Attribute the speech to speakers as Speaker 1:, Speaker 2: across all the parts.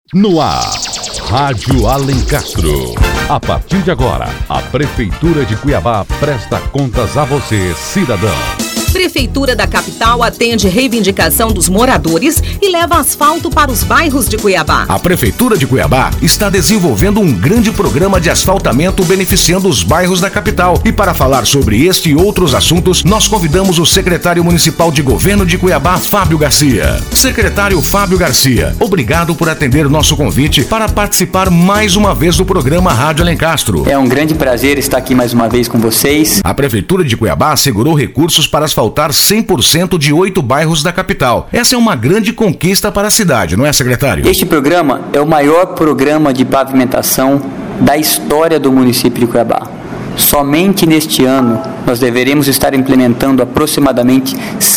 Speaker 1: No ar, Rádio Alencastro. A partir de agora, a Prefeitura de Cuiabá presta contas a você, cidadão.
Speaker 2: Prefeitura da capital atende reivindicação dos moradores e leva asfalto para os bairros de Cuiabá.
Speaker 3: A Prefeitura de Cuiabá está desenvolvendo um grande programa de asfaltamento beneficiando os bairros da capital. E para falar sobre este e outros assuntos, nós convidamos o secretário municipal de governo de Cuiabá, Fábio Garcia. Secretário Fábio Garcia, obrigado por atender nosso convite para participar mais uma vez do programa Rádio Alencastro.
Speaker 4: É um grande prazer estar aqui mais uma vez com vocês.
Speaker 3: A Prefeitura de Cuiabá assegurou recursos para asfaltar 100% de 8 bairros da capital. Essa é uma grande conquista para a cidade, não é, secretário?
Speaker 4: Este programa é o maior programa de pavimentação da história do município de Cuiabá. Somente neste ano, nós deveremos estar implementando aproximadamente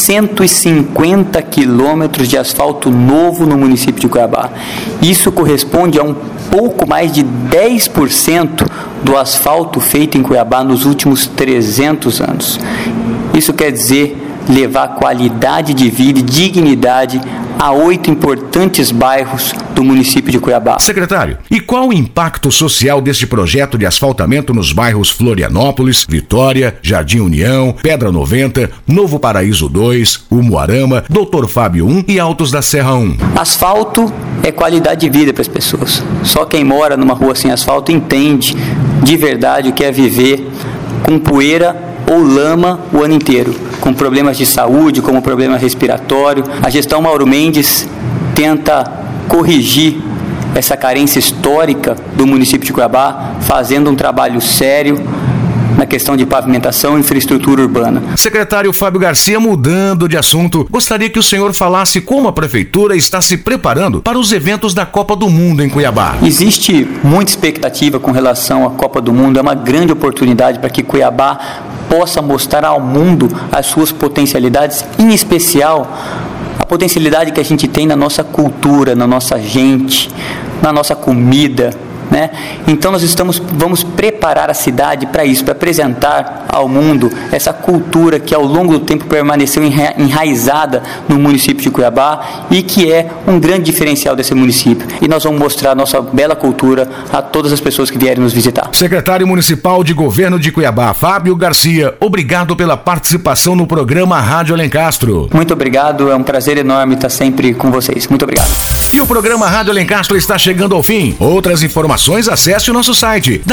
Speaker 4: 150 quilômetros de asfalto novo no município de Cuiabá. Isso corresponde a um pouco mais de 10% do asfalto feito em Cuiabá nos últimos 300 anos. Isso quer dizer levar qualidade de vida e dignidade a 8 importantes bairros do município de Cuiabá.
Speaker 3: Secretário, e qual o impacto social deste projeto de asfaltamento nos bairros Florianópolis, Vitória, Jardim União, Pedra 90, Novo Paraíso 2, Umuarama, Doutor Fábio 1 e Altos da Serra 1?
Speaker 4: Asfalto é qualidade de vida para as pessoas. Só quem mora numa rua sem asfalto entende de verdade o que é viver com poeira ou lama o ano inteiro, com problemas de saúde, como problema respiratório. A gestão Mauro Mendes tenta corrigir essa carência histórica do município de Cuiabá, fazendo um trabalho sério na questão de pavimentação e infraestrutura urbana.
Speaker 3: Secretário Fábio Garcia, mudando de assunto, gostaria que o senhor falasse como a Prefeitura está se preparando para os eventos da Copa do Mundo em Cuiabá.
Speaker 4: Existe muita expectativa com relação à Copa do Mundo, é uma grande oportunidade para que Cuiabá possa mostrar ao mundo as suas potencialidades, em especial a potencialidade que a gente tem na nossa cultura, na nossa gente, na nossa comida, né? Então nós vamos preparar a cidade para isso, para apresentar ao mundo essa cultura que ao longo do tempo permaneceu enraizada no município de Cuiabá e que é um grande diferencial desse município. E nós vamos mostrar a nossa bela cultura a todas as pessoas que vierem nos visitar.
Speaker 3: Secretário Municipal de Governo de Cuiabá, Fábio Garcia, obrigado pela participação no programa Rádio Alencastro.
Speaker 4: Muito obrigado, é um prazer enorme estar sempre com vocês. Muito obrigado.
Speaker 3: E o programa Rádio Alencastro está chegando ao fim. Outras informações, acesse o nosso site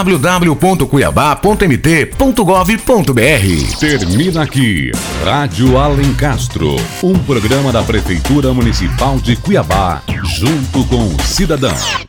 Speaker 3: www.cuiabá.mt.gov.br.
Speaker 1: Termina aqui Rádio Alencastro, um programa da Prefeitura Municipal de Cuiabá, junto com o cidadão.